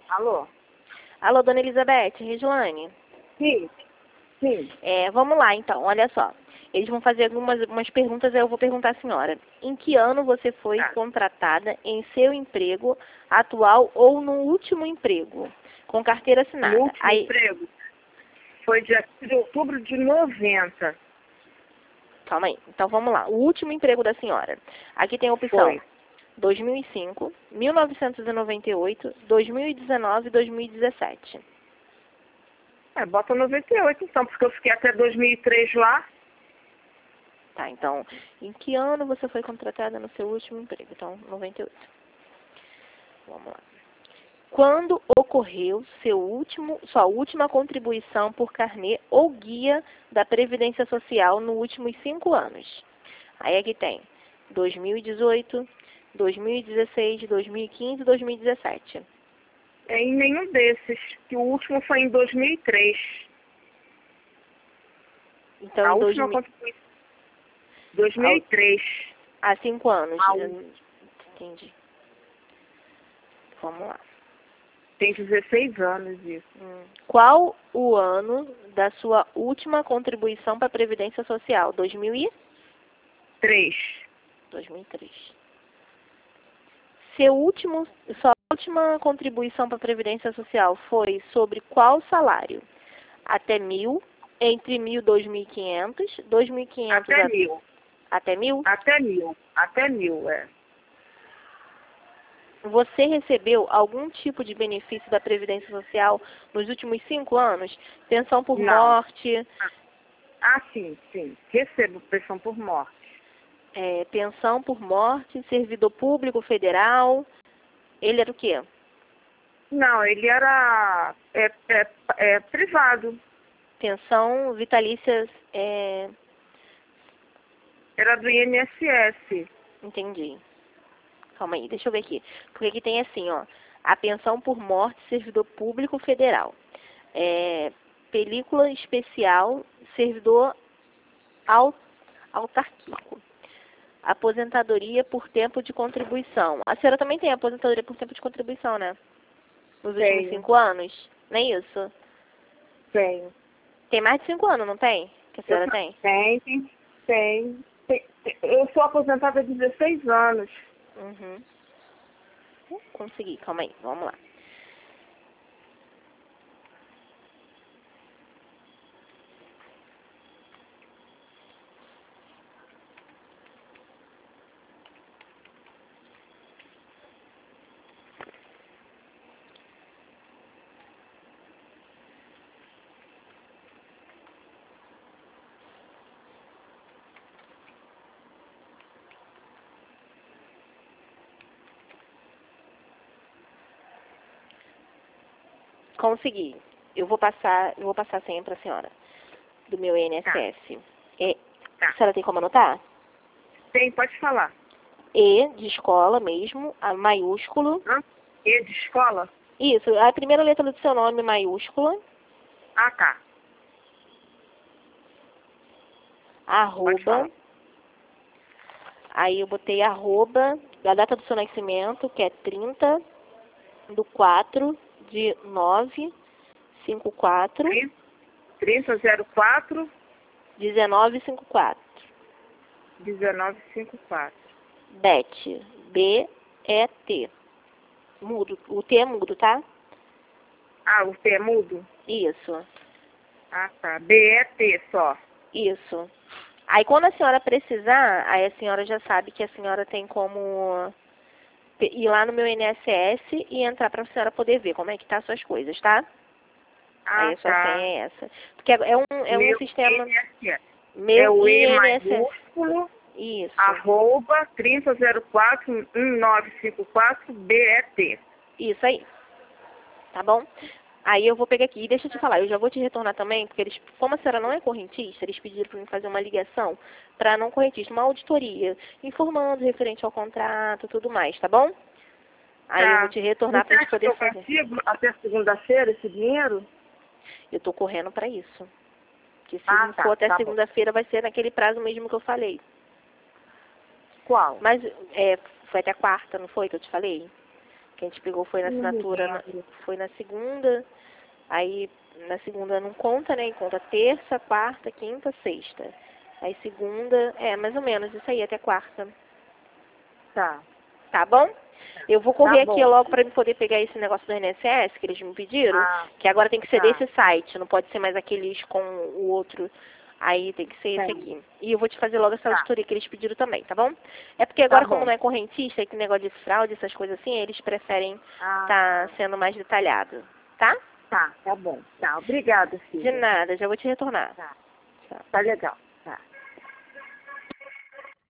Alô? Alô, dona Elizabeth, Regiane. Sim, sim. Vamos lá, então, olha só. Eles vão fazer umas perguntas, aí eu vou perguntar à senhora. Em que ano você foi contratada em seu emprego atual ou no último emprego? Com carteira assinada. No último emprego foi dia de outubro de 90. Calma aí. Então, vamos lá. O último emprego da senhora. Aqui tem a opção Foi. 2005, 1998, 2019 e 2017. Bota 98 então, porque eu fiquei até 2003 lá. Tá, então, em que ano você foi contratada no seu último emprego? Então, 98. Vamos lá. Quando ocorreu sua última contribuição por carnê ou guia da Previdência Social nos últimos 5 anos? Aí aqui tem 2018, 2016, 2015 e 2017. Em nenhum desses, que o último foi em 2003. Então, A em última contribuição. 2003. Há 5 anos. Ah, Entendi. Vamos lá. Tem 16 anos isso. Qual o ano da sua última contribuição para a Previdência Social? 3. 2003. Sua última contribuição para a Previdência Social foi sobre qual salário? Até 1.000, entre 1.000 e 2.500, 2.500 Até 1.000. Até 1.000? Até 1.000. Até 1.000, é. Você recebeu algum tipo de benefício da Previdência Social nos últimos 5 anos? Pensão por morte? Sim. Recebo pensão por morte. Pensão por morte, servidor público federal. Ele era o quê? Não, ele era privado. Pensão vitalícia. Era do INSS. Entendi. Calma aí, deixa eu ver aqui. Porque aqui tem assim, ó. A pensão por morte, servidor público federal. Película especial, servidor autárquico. Aposentadoria por tempo de contribuição. A senhora também tem aposentadoria por tempo de contribuição, né? Nos últimos 5 anos? Não é isso? Tenho. Tem mais de 5 anos, não tem? Que a senhora tem? Tem. Eu sou aposentada há 16 anos. Consegui, calma aí, vamos lá. Consegui. Eu vou passar a senha para a senhora do meu INSS. A senhora tem como anotar? Tem, pode falar. E de escola mesmo, a maiúsculo. E de escola? Isso, a primeira letra do seu nome maiúscula. Tá. Arroba. Aí eu botei arroba, a data do seu nascimento, que é 30/4/954. 30/04. 1954. 1954. Bet. B-E-T. Mudo. O T é mudo, tá? O T é mudo? Isso. Tá. B-E-T só. Isso. Aí quando a senhora precisar, aí a senhora já sabe que a senhora tem como ir lá no meu INSS e entrar para a senhora poder ver como é que tá as suas coisas, tá? Aí a sua senha é essa. Porque é um sistema... Meu E INSS. maiúsculo. Isso. Arroba 30/04/1954 BET. Isso aí. Tá bom? Aí eu vou pegar aqui. E deixa eu te falar, eu já vou te retornar também, porque eles, como a senhora não é correntista, eles pediram para mim fazer uma ligação para não correntista, uma auditoria, informando referente ao contrato e tudo mais, tá bom? Aí eu vou te retornar para a gente poder fazer. Você acha que eu consigo até segunda-feira esse dinheiro? Eu tô correndo para isso. Porque se não for até segunda-feira, vai ser naquele prazo mesmo que eu falei. Qual? Mas foi até quarta, não foi que eu te falei? Que a gente pegou foi na Não me assinatura, lembro. foi na segunda, aí na segunda não conta, né? E conta terça, quarta, quinta, sexta. Aí segunda, mais ou menos isso aí, até quarta. Tá. Tá bom? Eu vou correr aqui bom. logo para me poder pegar esse negócio do INSS que eles me pediram, Ah, que agora tem que ser tá. desse site, não pode ser mais aqueles com o outro. Aí tem que ser esse Tem. aqui. E eu vou te fazer logo essa Tá. auditoria que eles pediram também, tá bom? É porque agora, como bom. não é correntista, e que negócio de fraude, essas coisas assim, eles preferem Ah, tá sendo mais detalhado, tá? tá bom. Tá, obrigada, De filha. nada, já vou te retornar. Tá, Tchau. tá legal.